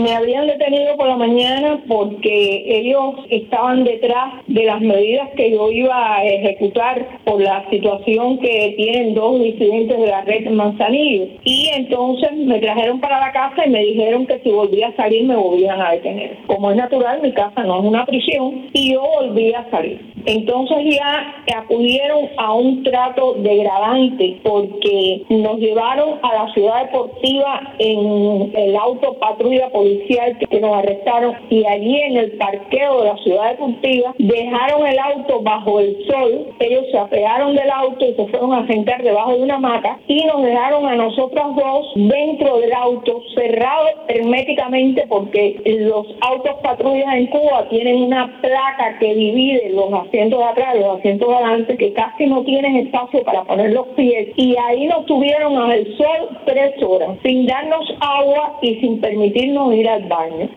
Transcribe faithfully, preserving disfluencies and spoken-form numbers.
Me habían detenido por la mañana porque ellos estaban detrás de las medidas que yo iba a ejecutar por la situación que tienen dos disidentes de la red Manzanillo. Y entonces me trajeron para la casa y me dijeron que si volvía a salir me volvían a detener. Como es natural, mi casa no es una prisión y yo volví a salir. Entonces ya acudieron a un trato degradante porque nos llevaron a la ciudad deportiva en el auto patrulla policial que nos arrestaron, y allí en el parqueo de la ciudad deportiva dejaron el auto bajo el sol. Ellos se apearon del auto y se fueron a sentar debajo de una hamaca y nos dejaron a nosotros dos dentro del auto, cerrado herméticamente, porque los autos patrullas en Cuba tienen una placa que divide los asientos de atrás, los asientos de adelante, que casi no tienen espacio para poner los pies, y ahí nos tuvieron al sol tres horas, sin darnos agua y sin permitirnos ir al baño.